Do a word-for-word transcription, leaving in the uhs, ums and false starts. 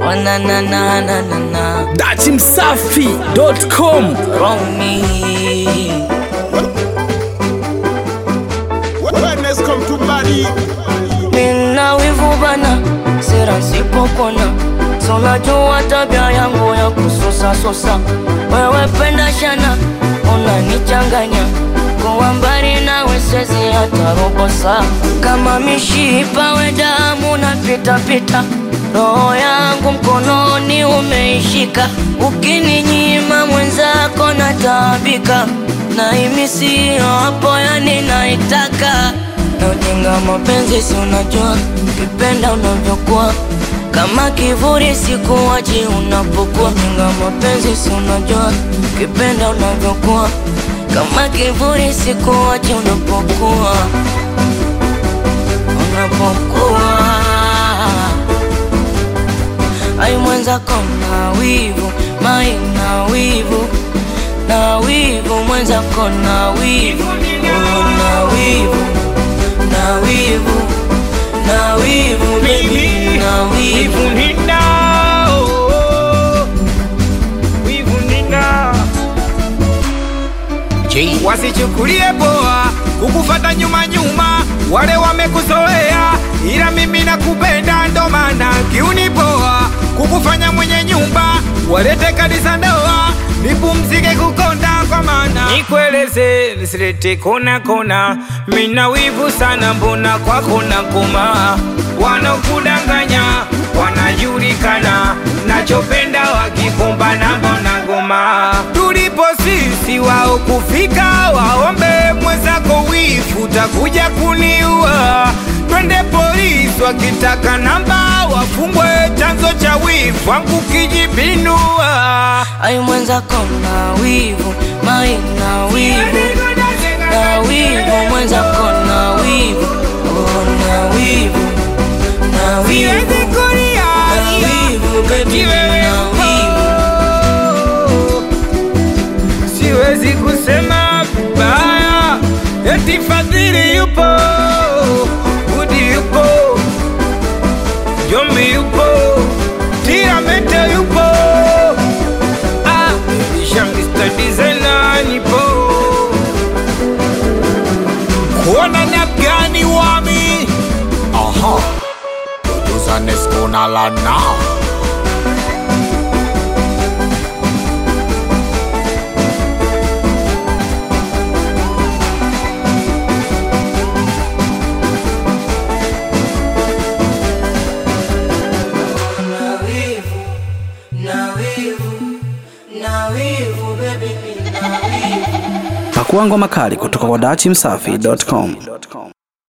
na na na na na na dati msafi dot com. Romy Wellness come to body. Nina wivu bana, sera sipokona. Sona jua tabia yangu ya kusosa sosa. Wewe penda shana, unanichanganya. Kwa mbali nawe siwezi hata robo saa. Kama mishipa we damu na pita pita. Roho yangu mkononi umeishika. Ukininyima mwenzako nataabika. Na himi siyo hapo yani naitaka. Na ujenga mapenzi si unajua, kipenda unavyokuwa kama kivuli sikuwachi unapokuwa. Ujenga mapenzi si unajua, kipenda unavyokuwa kama kivuli sikuwachi unapokuwa. Unapokuwa ai mwenzako na wivu, mai na wivu, na wivu mwenzako na wivu, na wivu, na wivu, na wivu baby, na wivu nina, wivu nina. Wasichukulie poa kukufata nyuma nyuma, wale wamekuzoea, ila mimi nakupenda ndo maana kiuni poa kukufanya mwenye nyumba, walete kanisa ndoa nipumzike kukonda kwa maana. Nikueleze nisilete kona kona, mina wivu sana mbona kwa kona koma. Wanakudanganya wanajulikana, nachopenda wakikumba na mbona ngoma. Tulipo sisi wao kufika, waombe mwenzako wivu takuja kuniua. Twende polisi wakitaka namba, wafungwe chanzo cha wivu wangu kijibinua. ai mwenzako na wivu, mai na wivu, na wivu mwenzako na wivu, oh na wivu, na wivu, na wivu baby, na wivu. Siwezi kusema vibaya, eti Fadhili yupo, Budi yupo, Jombi yupo, Tiramete yupo, ah, Elisha mister Designer nipo. Kuona napgani wami, Aha. Producer Nesco na lana. Na wivu, na wivu, na wivu baby, na wivu. Pakua ngoma kali kutoka kwa dati msafi dot com.